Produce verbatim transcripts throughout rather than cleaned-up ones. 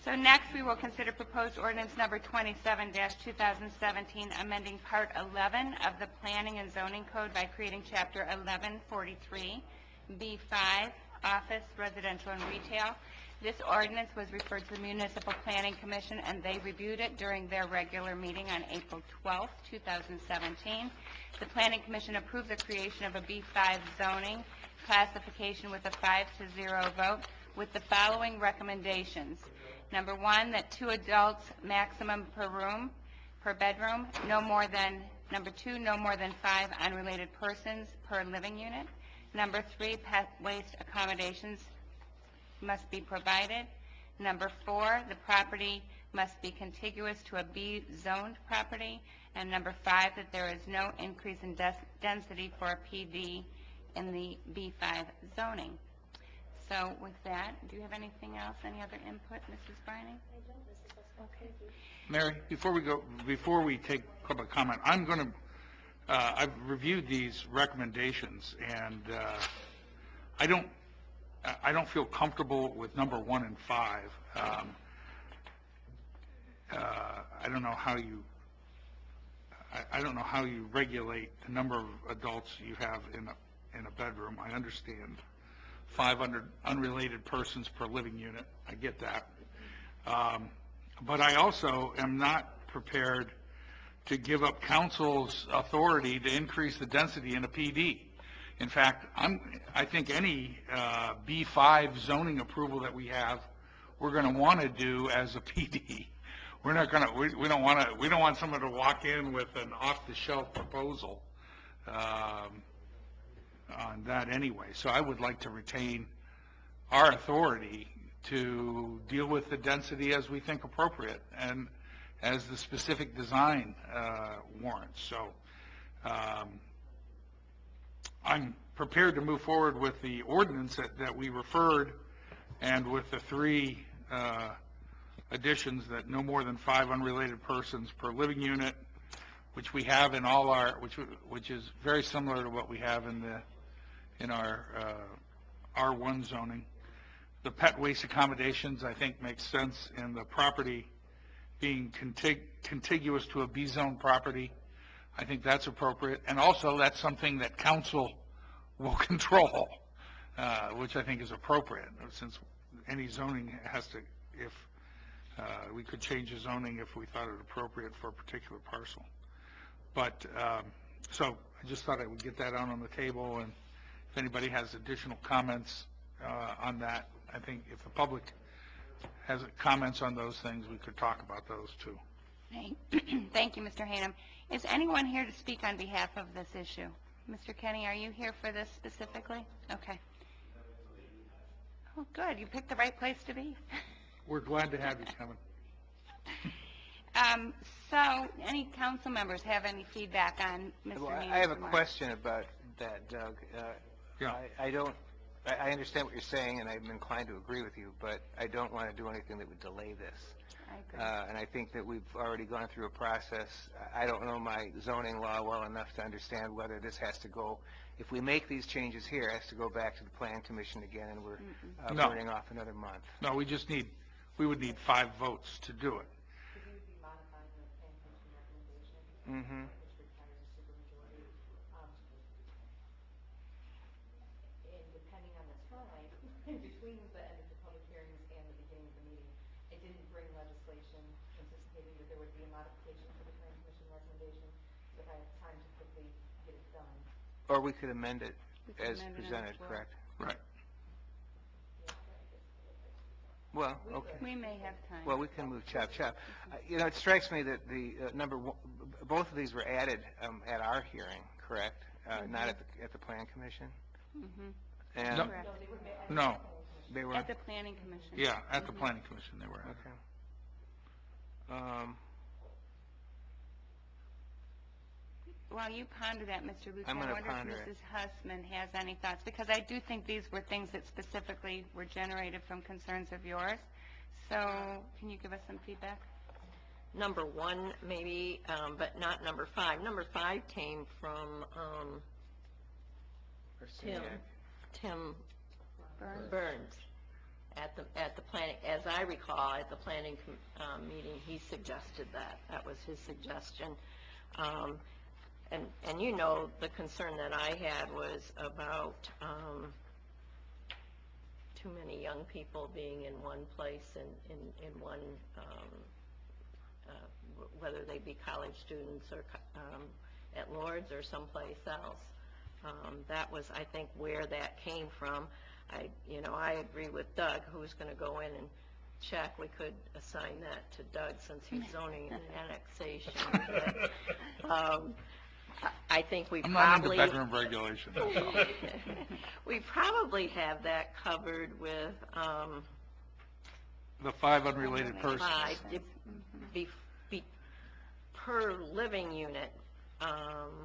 So next, we will consider proposed ordinance number twenty-seven dash two thousand seventeen, amending Part eleven of the Planning and Zoning Code by creating Chapter eleven forty-three, B five, Office, Residential, and Retail. This ordinance was referred to the Municipal Planning Commission, and they reviewed it during their regular meeting on April twelfth, two thousand seventeen. The Planning Commission approved the creation of a B five zoning classification with a five to zero vote with the following recommendations. Number one, that two adults maximum per room, per bedroom, no more than, number two, no more than five unrelated persons per living unit. Number three, pet waste accommodations must be provided. Number four, the property must be contiguous to a B-zoned property. And number five, that there is no increase in density for a P D in the B five zoning. So with that, do you have anything else, any other input, Missus Brining? I don't, Missus Esco. Okay. Mary, before we go, before we take public comment, I'm going to, uh, I've reviewed these recommendations, and uh, I don't, I don't feel comfortable with number one and five. Um, uh, I don't know how you, I, I don't know how you regulate the number of adults you have in a, in a bedroom. I understand five hundred unrelated persons per living unit. I get that. Um, but I also am not prepared to give up council's authority to increase the density in a P D. In fact, I'm, I think any uh, B five zoning approval that we have, we're going to want to do as a P D. We're not going to. We, we don't want to. We don't want someone to walk in with an off-the-shelf proposal um, on that anyway. So I would like to retain our authority to deal with the density as we think appropriate and as the specific design uh, warrants. So. Um, I'm prepared to move forward with the ordinance that, that we referred, and with the three uh, additions that no more than five unrelated persons per living unit, which we have in all our, which which is very similar to what we have in the in our uh, R one zoning. The pet waste accommodations, I think, makes sense, and the property being contig contiguous to a B zone property, I think that's appropriate, and also that's something that council will control, uh, which I think is appropriate, since any zoning has to, if uh, we could change the zoning if we thought it appropriate for a particular parcel. But, um, so I just thought I would get that out on the table, and if anybody has additional comments uh, on that, I think if the public has comments on those things, we could talk about those too. Thank you, Mister Hanum. Is anyone here to speak on behalf of this issue? Mister Kenny, are you here for this specifically? Okay. Oh, good. You picked the right place to be. We're glad to have you, Kevin. Um, so, any council members have any feedback on Mister Well, Hanum's I have a remarks? question about that, Doug. Uh, Yeah. I, I don't, I, I understand what you're saying, and I'm inclined to agree with you, but I don't want to do anything that would delay this. I agree. Uh, and I think that we've already gone through a process. I don't know my zoning law well enough to understand whether this has to go, if we make these changes here, it has to go back to the Plan Commission again, and we're uh, No. burning off another month. No, we just need, we would need five votes to do it. Mm-hmm. Between the end of the public hearings and the beginning of the meeting, I didn't bring legislation anticipating that there would be a modification to the Plan Commission recommendation, so if I have time to quickly get it done. Or we could amend it We could as amend it on the presented, floor. correct? Right. Well, okay. We may have time. Well, we can move chop chop. Uh, you know, it strikes me that the uh, number one, both of these were added um, at our hearing, correct? Uh, Mm-hmm. Not at the at the Plan Commission. Mm-hmm. And No. Correct. No. they were At the Planning Commission. Yeah, at the Mhm. Planning Commission they were. okay. Um, While you ponder that, Mister Luce, I'm I gonna wonder if ponder it. Missus Hussman has any thoughts, because I do think these were things that specifically were generated from concerns of yours. So, can you give us some feedback? Number one, maybe, um, but not number five. Number five came from um, Tim, Persiniak. Tim Burns? Burns. at the, at the planning, as I recall, at the planning com- um, meeting, he suggested that. That was his suggestion. Um, And, and you know, the concern that I had was about um, too many young people being in one place and in, in one, um, uh, w- whether they be college students or co- um, at Lourdes or someplace else. Um, That was, I think, where that came from. I, you know, I agree with Doug, who's going to go in and check. We could assign that to Doug since he's zoning and annexation. But, um, I think we I'm not into probably, bedroom regulations. so. we probably have that covered with um, The five unrelated persons. five, it- be, be, per living unit. Um,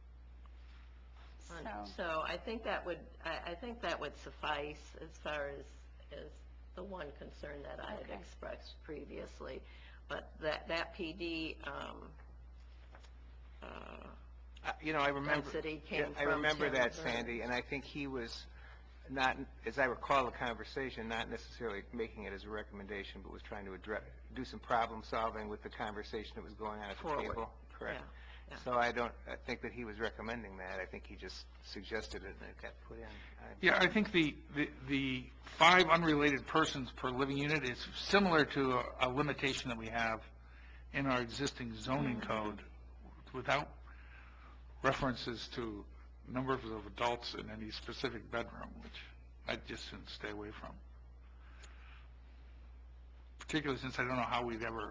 So- So I think that would, I, I think that would suffice as far as, as the one concern that I had Okay. expressed previously. But that, that P D, um, uh, Uh, You know, I remember, Density yeah, came I from remember Tim that, Burns. Sandy, and I think he was not, as I recall the conversation, not necessarily making it as a recommendation, but was trying to address, do some problem solving with the conversation that was going on at the Forward. table. Correct. Yeah, yeah. So I don't, I think that he was recommending that. I think he just suggested it and it got put in. I- Yeah, I think the, the, the five unrelated persons per living unit is similar to a, a limitation that we have in our existing zoning code without references to numbers of adults in any specific bedroom, which I just shouldn't stay away from. Particularly since I don't know how we'd ever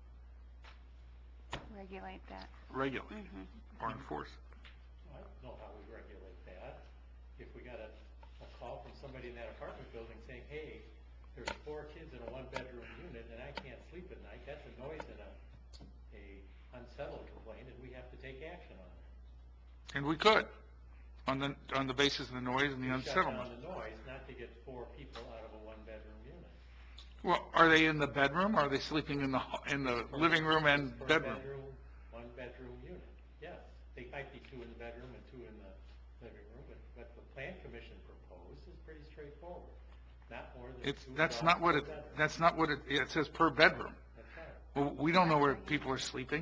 Regulate that. regulate Mhm. or enforce it. I don't know how we regulate that. If we got a, a call from somebody in that apartment building saying, hey, there's four kids in a one-bedroom unit and I can't sleep at night, that's a noise and a, a unsettled complaint, and we have to take action on it. And we could, on the, on the basis of the noise and the We shut unsettlement. down the noise, not to get four people out of a one-bedroom unit. Well, are they in the bedroom, or are they sleeping in the, ho- in the living room and Per bedroom? One-bedroom unit, yes. They might be two in the bedroom and two in the living room, but what the plan commission proposed is pretty straightforward. Not more than It's, two that's adults not what per it, bedroom. that's not what it, it says per bedroom. That's right. Well, we don't know where people are sleeping.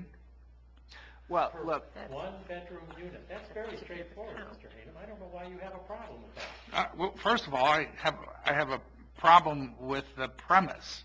Well, Per look, one-bedroom unit. That's very straightforward, Mister Hayden. I don't know why you have a problem with that. Uh, well, first of all, I have, I have a problem with the premise.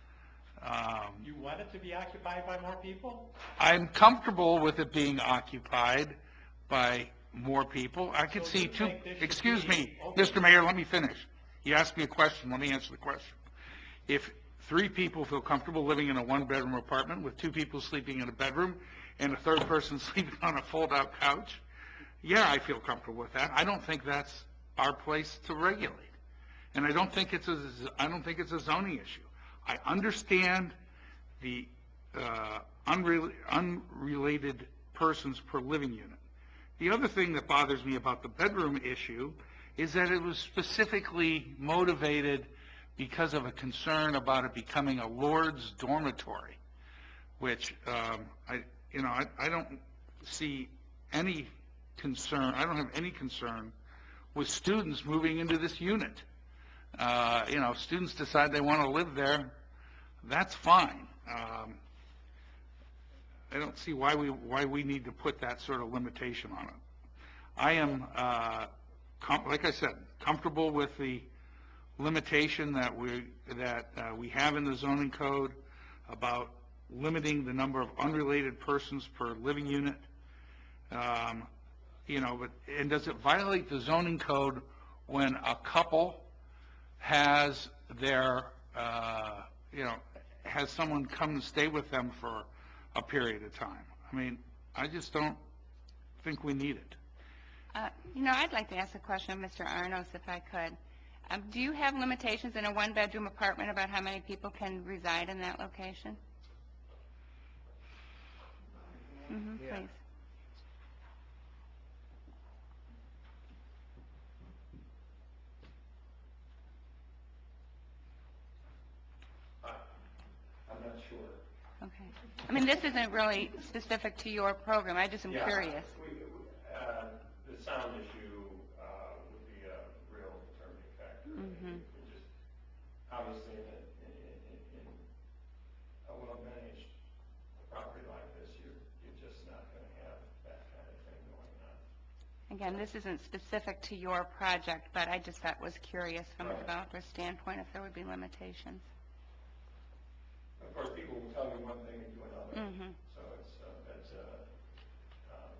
Um, You want it to be occupied by more people? I'm comfortable with it being occupied by more people. I could So see you two, think this should excuse be me, open? Mister Mayor, let me finish. You asked me a question, let me answer the question. If three people feel comfortable living in a one-bedroom apartment with two people sleeping in a bedroom and a third person sleeping on a fold-out couch, yeah, I feel comfortable with that. I don't think that's our place to regulate. And I don't think it's a, I don't think it's a zoning issue. I understand the uh, unrel- unrelated persons per living unit. The other thing that bothers me about the bedroom issue is that it was specifically motivated because of a concern about it becoming a Lord's dormitory, which um, I, you know, I, I don't see any concern, I don't have any concern with students moving into this unit. Uh, you know, if students decide they want to live there, that's fine. Um, I don't see why we, why we need to put that sort of limitation on it. I am, uh, com- like I said, comfortable with the limitation that we, that uh, we have in the zoning code about limiting the number of unrelated persons per living unit. Um, You know, but, and does it violate the zoning code when a couple has their, uh, you know, has someone come and stay with them for a period of time? I mean, I just don't think we need it. Uh, You know, I'd like to ask a question of Mister Arnos, if I could. Um, Do you have limitations in a one-bedroom apartment about how many people can reside in that location? Mm-hmm, Yeah. please. I'm not sure. Okay. I mean, this isn't really specific to your program. I just am Yeah, curious. we- we- uh, The sound issue uh, would be a real determining factor. Mhm. And just how Again, this isn't specific to your project, but I just thought was curious from a developer's standpoint if there would be limitations. Of course, people will tell you one thing and do another. Mm-hmm. So it's, uh, it's, uh, um,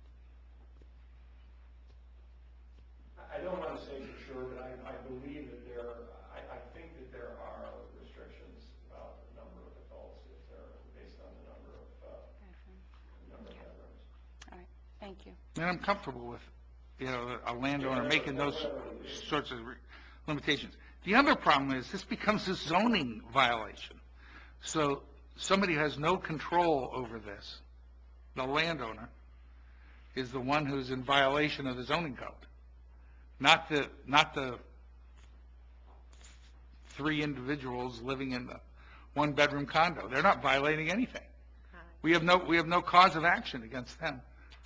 I I don't want to say for sure, but I, I believe that there, I, I think that there are restrictions about the number of adults if they're based on the number of, uh, number of bedrooms. All right, thank you. And I'm comfortable with, you know, a landowner making those sorts of re- limitations. The other problem is this becomes a zoning violation. So somebody has no control over this. The landowner is the one who's in violation of the zoning code, not the, not the three individuals living in the one-bedroom condo. They're not violating anything. We have no, we have no cause of action against them.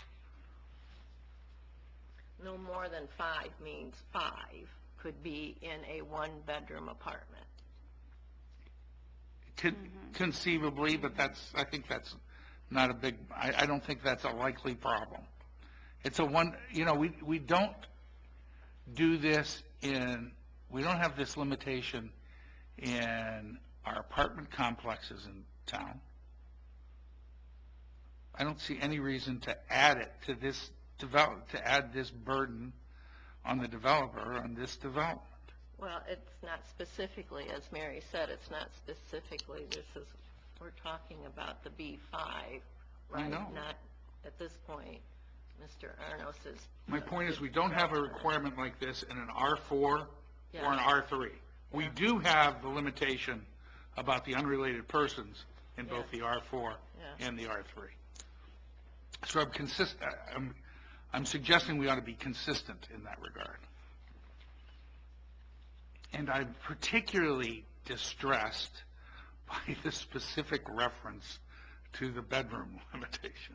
No more than five means five could be in a one-bedroom apartment. Con- Conceivably, but that's, I think that's not a big, I, I don't think that's a likely problem. It's a one, you know, we, we don't do this in, we don't have this limitation in our apartment complexes in town. I don't see any reason to add it to this develop, to add this burden on the developer on this development. Well, it's not specifically, as Mary said, it's not specifically, this is, we're talking about the B five, I right? know. Not, at this point, Mister Arnos is. My point is, we don't have a requirement like this in an R four or Yeah. an R three. We Yeah. do have the limitation about the unrelated persons in both Yeah. the R four Yeah. and the R three. So I'm consist, I'm, I'm suggesting we ought to be consistent in that regard. And I'm particularly distressed by the specific reference to the bedroom limitation.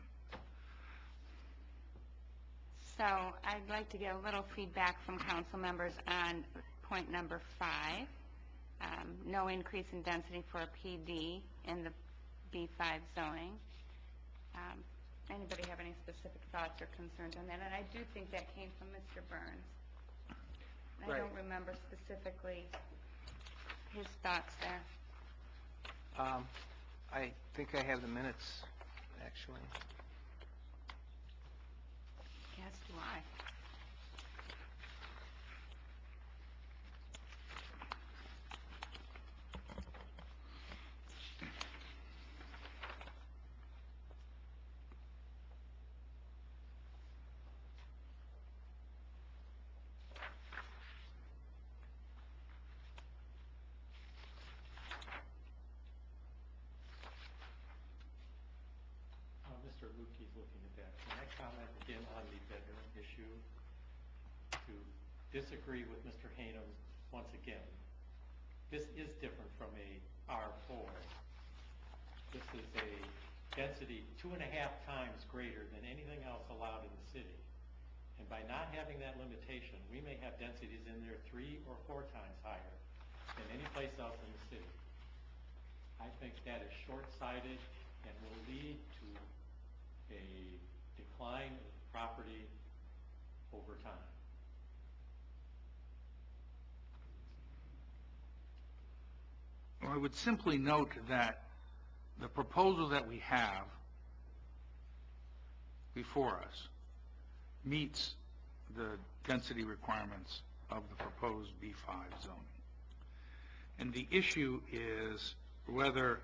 So I'd like to get a little feedback from council members on point number five. Um, no increase in density for a P D in the B five zoning. Um, Anybody have any specific thoughts or concerns on that? And I do think that came from Mister Burns. I Right. don't remember specifically his thoughts there. Um, I think I have the minutes, actually. Yes, do I. Uh, Mister Lukey's looking at that. Can I comment again on the bedroom issue? To disagree with Mister Haynes once again. This is different from a R four. This is a density two and a half times greater than anything else allowed in the city. And by not having that limitation, we may have densities in there three or four times higher than any place else in the city. I think that is short-sighted and will lead to a decline of property over time. Well, I would simply note that the proposal that we have before us meets the density requirements of the proposed B five zoning. And the issue is whether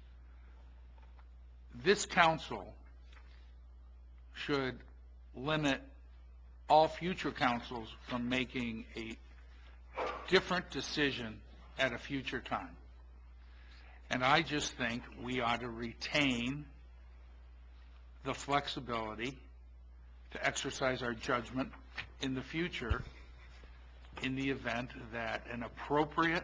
this council should limit all future councils from making a different decision at a future time. And I just think we ought to retain the flexibility to exercise our judgment in the future in the event that an appropriate,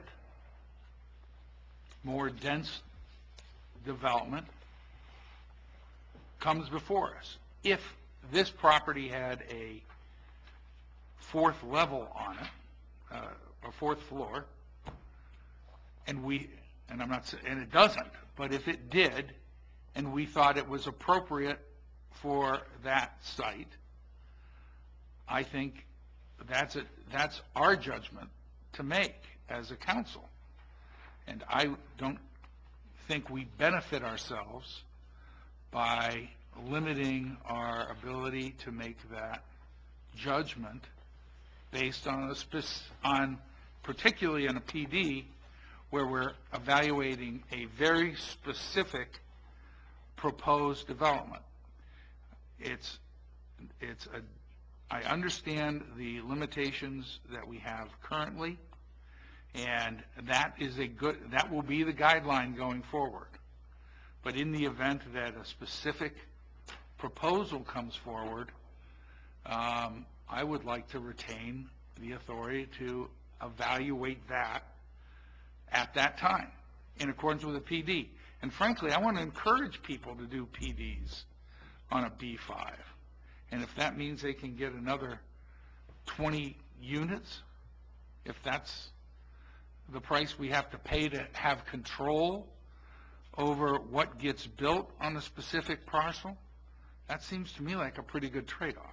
more dense development comes before us. If this property had a fourth level on it, uh, a fourth floor, and we, and I'm not, and it doesn't, but if it did, and we thought it was appropriate for that site, I think that's, a, that's our judgment to make as a council. And I don't think we benefit ourselves by limiting our ability to make that judgment based on a spec, on, particularly in a P D, where we're evaluating a very specific proposed development. It's, it's a, I understand the limitations that we have currently, and that is a good, that will be the guideline going forward. But in the event that a specific proposal comes forward, um, I would like to retain the authority to evaluate that at that time, in accordance with the P D. And frankly, I want to encourage people to do P Ds on a B five. And if that means they can get another twenty units, if that's the price we have to pay to have control over what gets built on a specific parcel, that seems to me like a pretty good trade-off.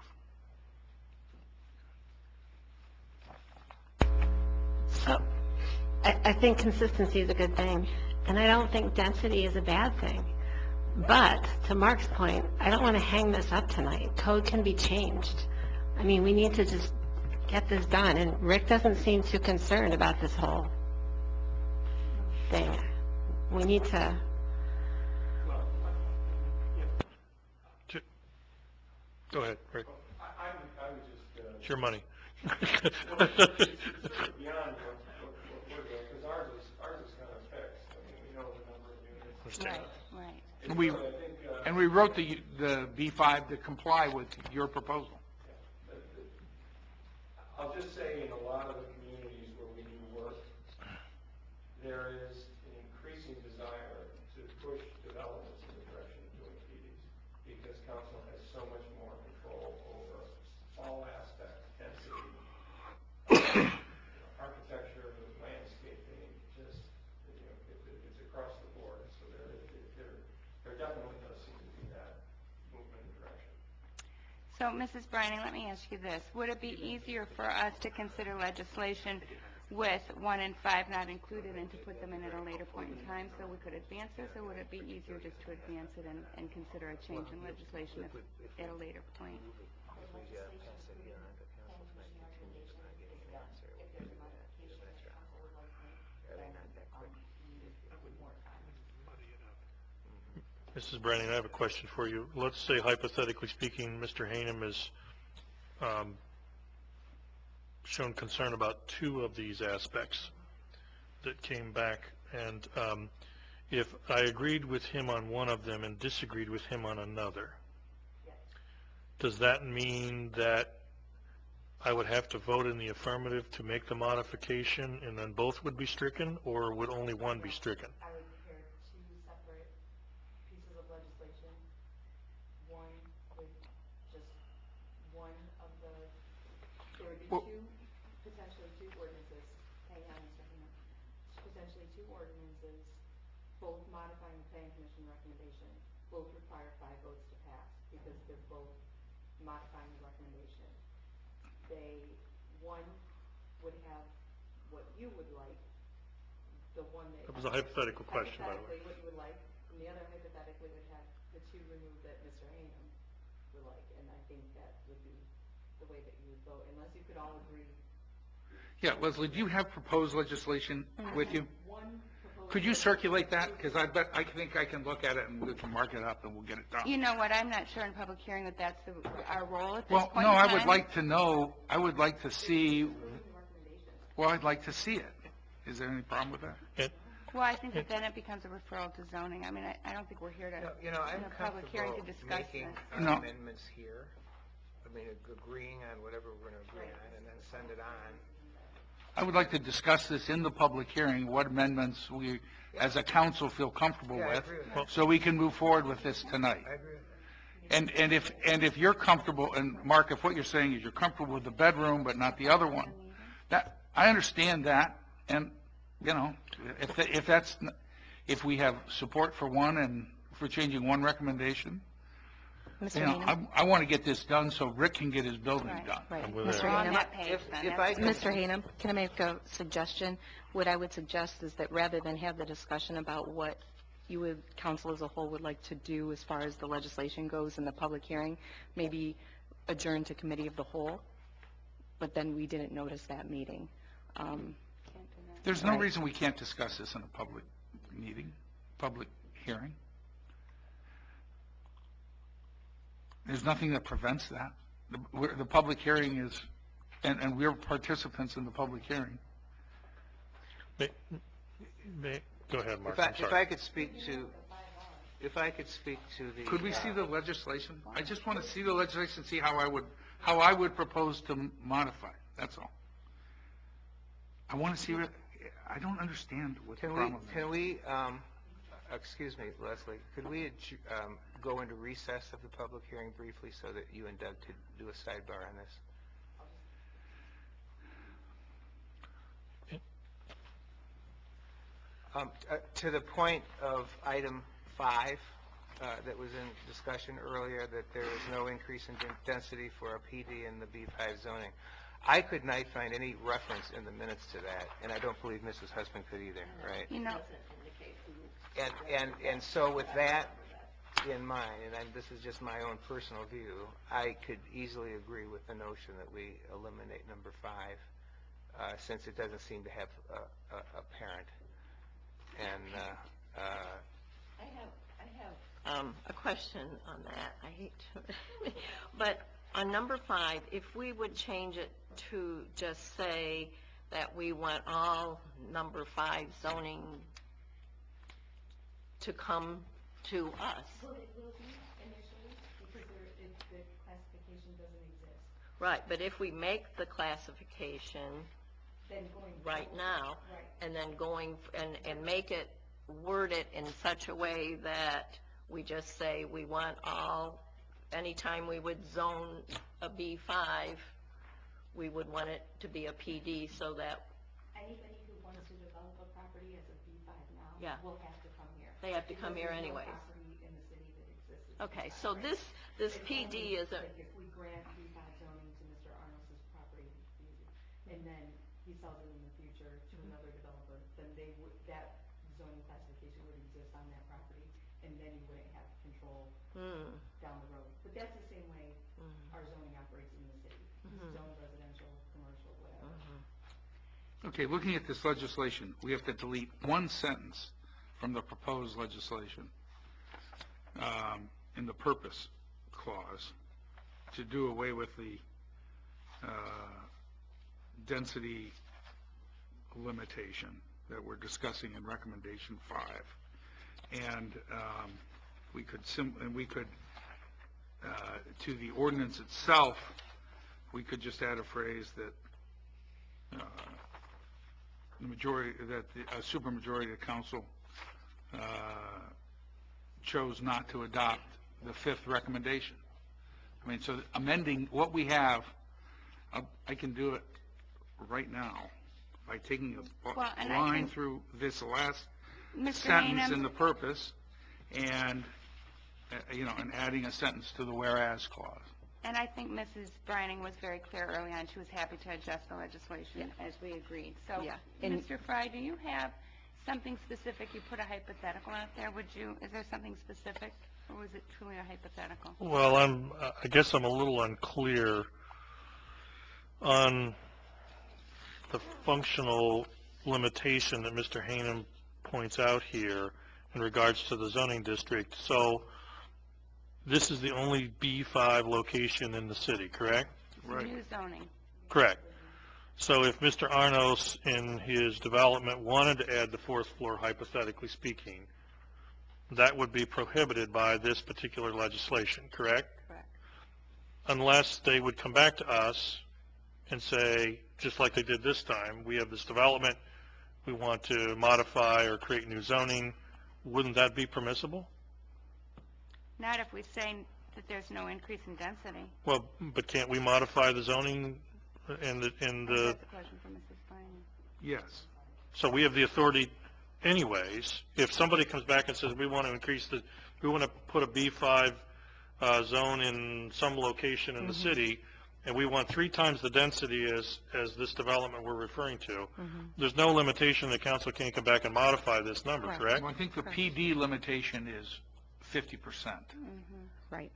So, I, I think consistency is a good thing, and I don't think density is a bad thing. But, to Mark's point, I don't want to hang this up tonight. Code can be changed. I mean, we need to just get this done, and Rick doesn't seem too concerned about this whole thing. We need to... Go ahead, Rick. I, I would, I would just, uh, It's your money. well, it's, it's sort of beyond what, what, what we're doing, because ours is, ours is kind of fixed. I mean, we know the number of units. Understand. Right, right. And we, Really, I think, uh, and we wrote the, the B five to comply with your proposal. the- the- I'll just say in a lot of the communities where we do work, there is an increasing desire to push developments in the direction of doing P Ds, because council has so much more control over all aspects, density, uh, architecture, landscaping, just, you know, it, it, it's across the board. So there, it, there, there definitely does seem to be that movement in direction. So, Missus Brining, let me ask you this. Would it be easier for us to consider legislation with one and five not included and to put them in at a later point in time so we could advance this, or would it be easier just to advance it and, and consider a change in legislation if, at a later point? Missus Branning, I have a question for you. Let's say hypothetically speaking, Mister Hanem has um, shown concern about two of these aspects that came back, and um, if I agreed with him on one of them and disagreed with him on another, does that mean that I would have to vote in the affirmative to make the modification and then both would be stricken, or would only one be stricken? I would prepare two separate pieces of legislation, one with just one of the, there would be Well- two, potentially two ordinances, hang on a second, potentially two ordinances, both modifying the planning commission recommendation, both require five votes to pass, because they're both modifying the recommendation. They, one would have what you would like, the one that... That was a hypothetical question, by the way. Hypothetically, what you would like, and the other hypothetically would have the two removed that Mister Hanem would like, and I think that would be the way that you would vote, unless you could all agree. Yeah, Leslie, do you have proposed legislation with you? One proposal... Could you circulate that? Because I bet, I think I can look at it and we can mark it up and we'll get it done. You know what, I'm not sure in public hearing that that's the, our role at this Well, point no, in I would time. like to know, I would like to see, well, I'd like to see it. Is there any problem with that? And Well, I think that then it becomes a referral to zoning. I mean, I, I don't think we're here to, You know, I'm in a public hearing to comfortable discuss making this. our No. amendments here. I mean, ag- agreeing on whatever we're going to agree on, and then send it on. I would like to discuss this in the public hearing, what amendments we, as a council, feel comfortable Yeah, I with, agree with that. so we can move forward with this tonight. I agree with that. And, and if, and if you're comfortable, and Mark, if what you're saying is you're comfortable with the bedroom but not the other one, that, I understand that, and, you know, if, tha- if that's, n- if we have support for one and if we're changing one recommendation, You know, I, I want to get this done so Rick can get his building Right. done. Right. I'm with Mister that. We're on Hanem, that page If- then. if That's I good. Mister Hanem, can I make a suggestion? What I would suggest is that rather than have the discussion about what you would, council as a whole would like to do as far as the legislation goes in the public hearing, maybe adjourn to committee of the whole, but then we didn't notice that meeting. Um, Can't do that. There's no Right. reason we can't discuss this in a public meeting, public hearing. There's nothing that prevents that. The, we're- the public hearing is, and, and we're participants in the public hearing. May- may- Go ahead, Mark, If I, I'm if sorry. I could speak to, if I could speak to the. Could we uh, see the legislation? I just want to see the legislation, see how I would, how I would propose to m- modify, it. That's all. I want to see, what- I don't understand what the Can we, problem is. can we, um, excuse me, Leslie, could we adj- um, go into recess of the public hearing briefly so that you and Doug could do a sidebar on this? Um, uh, To the point of item five uh, that was in discussion earlier, that there is no increase in den- density for a P D in the B five zoning. I could not find any reference in the minutes to that, and I don't believe Missus Husband could either, right? You know, And, and, and so with that in mind, and I'm- this is just my own personal view, I could easily agree with the notion that we eliminate number five, uh, since it doesn't seem to have a, a, a parent. And, uh, uh, I have, I have um, a question on that. I hate to, but on number five, if we would change it to just say that we want all number five zoning to come to us. Will it, will it be initially, because there, it, the classification doesn't exist, Right, but if we make the classification then going. right forward- now, Right. and then going, and, and make it, word it in such a way that we just say we want all, anytime we would zone a B five, we would want it to be a P D so that Anybody who wants to develop a property as a B five now. Yeah. Will have to come here. they have to come here Because there's no anyways. property in the city that exists as Okay, B five so right this, now. this It's P D only, is a, like, if we grant B five zoning to Mister Arnos's property, it's easy, and then he sells it in the future to another developer, then they would, that zoning classification would exist on that property, and then you wouldn't have control hmm, down the road. But that's the same way our zoning operates in the city. It's zoned residential, commercial, whatever. Okay, looking at this legislation, we have to delete one sentence from the proposed legislation um, in the purpose clause to do away with the uh, density limitation that we're discussing in recommendation five. And um, we could sim, and we could, uh, to the ordinance itself, we could just add a phrase that uh, the majority, that the a supermajority of council uh, chose not to adopt the fifth recommendation. I mean, so amending what we have, I- I can do it right now by taking a bu- Well, and I line think- through this last Mister sentence Hanem, in the purpose and, uh, you know, and adding a sentence to the whereas clause. and I think Missus Brining was very clear early on, she was happy to adjust the legislation as we agreed. So, Yeah, and- Mister Fry, do you have something specific? You put a hypothetical out there, would you, is there something specific, or was it truly a hypothetical? Well, I'm, I guess I'm a little unclear on the functional limitation that Mister Hanem points out here in regards to the zoning district. So this is the only B five location in the city, correct? Right. New zoning. Correct. So if Mister Arnos in his development wanted to add the fourth floor, hypothetically speaking, that would be prohibited by this particular legislation, correct? Correct. Unless they would come back to us and say, just like they did this time, we have this development, we want to modify or create new zoning, wouldn't that be permissible? Not if we say that there's no increase in density. Well, but can't we modify the zoning in the, in I think the, That's a question for Missus Brining. Yes. so we have the authority anyways, if somebody comes back and says, we want to increase the, we want to put a B five uh, zone in some location in the city, and we want three times the density as, as this development we're referring to, there's no limitation, the council can't come back and modify this number, Correct. correct? Well, I think the P D limitation is fifty percent. Right.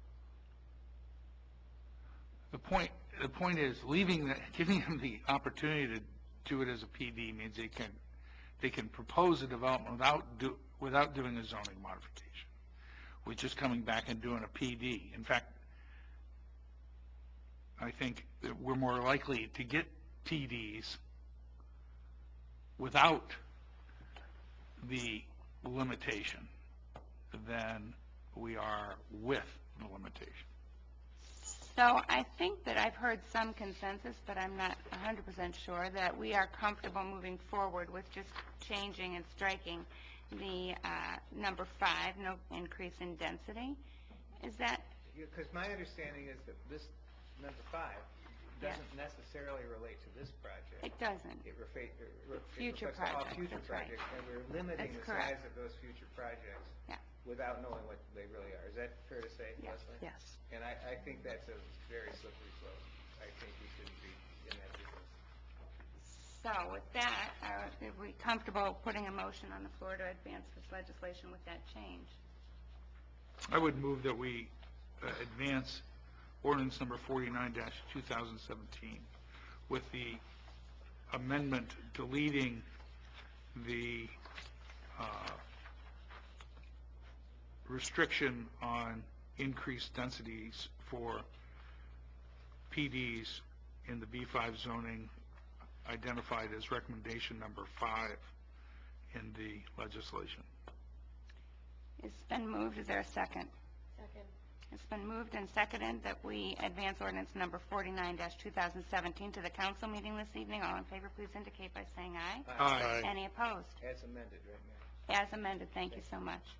The point, the point is, leaving, the- giving them the opportunity to do it as a P D means they can, they can propose a development without do, without doing a zoning modification, which is coming back and doing a P D. In fact, I think that we're more likely to get P Ds without the limitation than we are with the limitation. So I think that I've heard some consensus, but I'm not one hundred percent sure, that we are comfortable moving forward with just changing and striking the uh, number five, no increase in density. Is that, Because my understanding is that this number five Yes. doesn't necessarily relate to this project. it doesn't? It refa- it re- it Future reflects all projects, future that's right. projects, and we're limiting That's the correct. size of those future projects Yeah. without knowing what they really are. Is that fair to say, Yes. Leslie? Yes. And I, I think that's a very slippery slope. I think we shouldn't be in that business. So with that, are are we comfortable putting a motion on the floor to advance this legislation with that change? I would move that we uh, advance ordinance number forty-nine two thousand seventeen with the amendment deleting the uh, restriction on increased densities for P Ds in the B five zoning identified as recommendation number five in the legislation. It's been moved. Is there a second? Second. It's been moved and seconded that we advance ordinance number forty-nine two thousand seventeen to the council meeting this evening. All in favor, please indicate by saying aye. Aye. Any opposed? As amended, right, Mayor? As amended, thank you so much.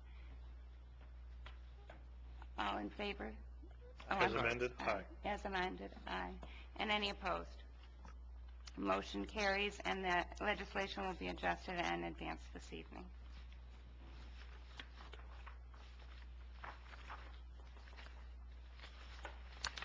All in favor? Oh, As I'm- amended, aye. As amended, aye. And any opposed? Motion carries, and the legislation will be adjusted and advanced this evening.